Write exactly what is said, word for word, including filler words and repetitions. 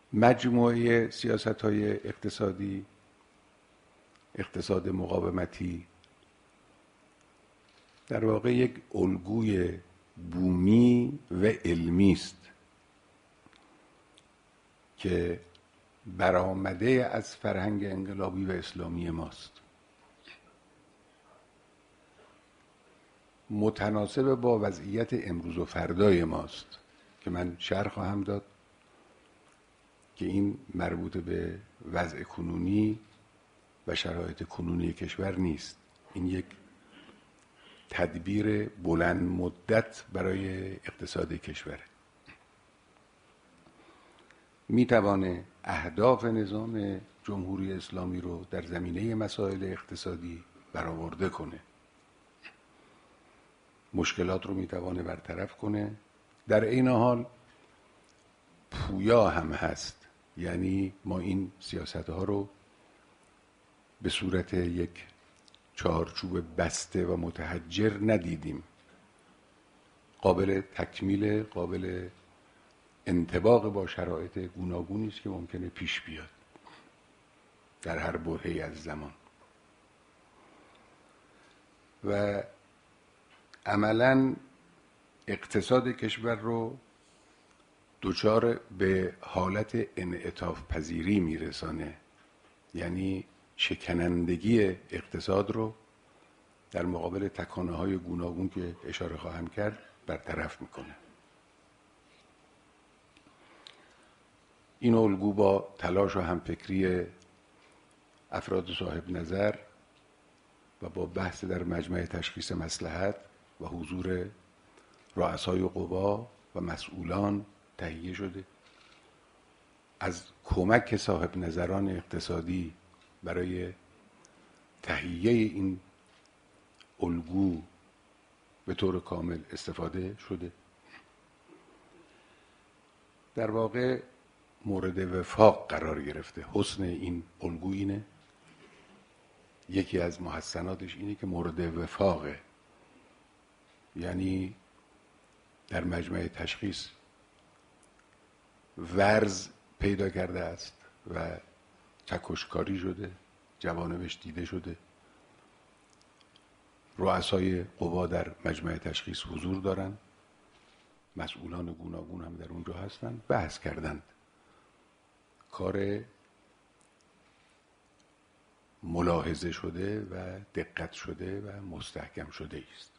مجموعه سیاست‌های اقتصادی، اقتصاد مقاومتی، در واقع یک الگوی بومی و علمی است که برآمده از فرهنگ انقلابی و اسلامی ماست، متناسب با وضعیت امروز و فردای ماست که من شرح خواهم داد که این مربوط به وضع کنونی و شرایط کنونی کشور نیست. این یک تدبیر بلند مدت برای اقتصاد کشوره. میتوانه اهداف نظام جمهوری اسلامی رو در زمینه مسائل اقتصادی برآورده کنه، مشکلات رو میتوانه برطرف کنه، در این حال پویا هم هست. یعنی ما این سیاست ها رو به صورت یک چارچوب بسته و متحجر ندیدیم، قابل تکمیل، قابل انطباق با شرایط گوناگونی است که ممکنه پیش بیاد در هر برهه‌ای از زمان و عملاً اقتصاد کشور رو دچار به حالت انعطاف پذیری میرسانه. یعنی شکنندگی اقتصاد رو در مقابل تکانه‌های گوناگون که اشاره خواهم کرد برطرف میکنه. این الگو با تلاش و همفکری افراد صاحب نظر و با بحث در مجمع تشخیص مصلحت و حضور رؤسای قوا و مسئولان تهیه شده. از کمک صاحب نظران اقتصادی برای تهیه این الگو به طور کامل استفاده شده. در واقع مورد وفاق قرار گرفته. حسن این الگو اینه، یکی از محسناتش اینه که مورد وفاقه. یعنی در مجمع تشخیص ورز پیدا کرده است و چکشکاری شده، جوانبش دیده شده. رؤسای قوا در مجمع تشخیص حضور دارند، مسئولان گوناگون هم در اونجا هستند، بحث کردند. کار ملاحظه شده و دقت شده و مستحکم شده است.